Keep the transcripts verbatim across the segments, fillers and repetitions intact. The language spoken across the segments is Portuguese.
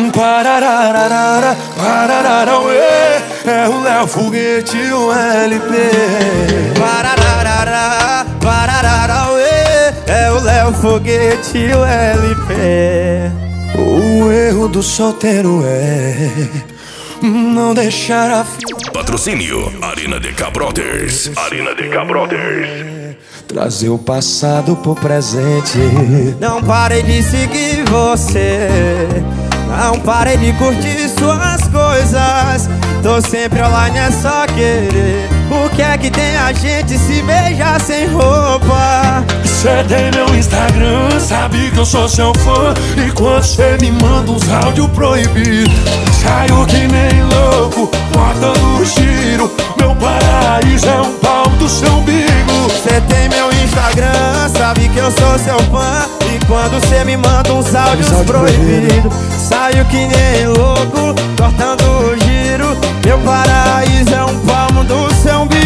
Parararara, pararara, ué, é o Léo Foguete e o L P. Parararara, pararara, ué, é o Léo Foguete e o L P. O erro do solteiro é não deixar a fi... Patrocínio Arena D K Brothers. Arena D K Brothers. Trazer o passado pro presente. Não parei de seguir você, não parei de curtir suas coisas. Tô sempre online, é só querer. O que é que tem a gente se beijar sem roupa? Cê tem meu Instagram, sabe que eu sou seu fã. E quando cê me manda uns áudios proibidos, saio que nem louco, botando o giro. Meu paraíso é um pau do seu umbigo. Cê tem meu Instagram, sabe que eu sou seu fã. E quando cê me manda uns áudios proibidos, saio que nem louco, cortando o giro. Meu paraíso é um palmo do seu umbigo.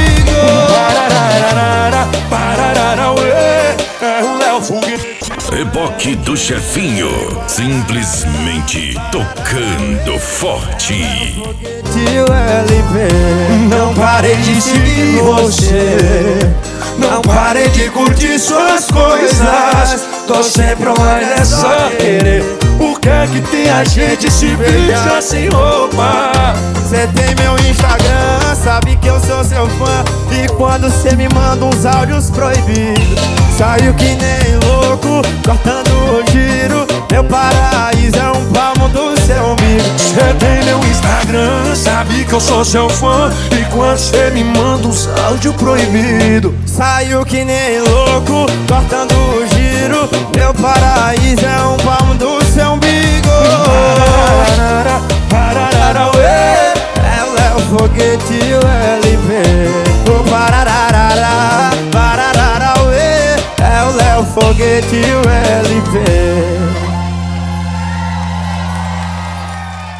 Parararara, pararara, ué, é o Léo Foguete. Reboque do Chefinho, simplesmente tocando forte. Tio L P, não parei de seguir você, não parei de curtir suas coisas. Tô sempre online, é só querer. O que é que tem a gente se beija sem roupa? Cê tem meu Instagram, sabe que eu sou seu fã. E quando cê me manda uns áudios proibidos, saio que nem louco, cortando o giro. Meu paraíso é um palmo do seu umbigo. Cê tem meu Instagram, sabe que eu sou seu fã. E quando cê me manda uns áudios proibidos, saio que nem louco, cortando o giro. Meu paraíso é um palmo do seu umbigo. Pararara, pararara, ué, é o Léo Foguete e o L P. O pararara, pararara, ué, é o Léo Foguete e o L P.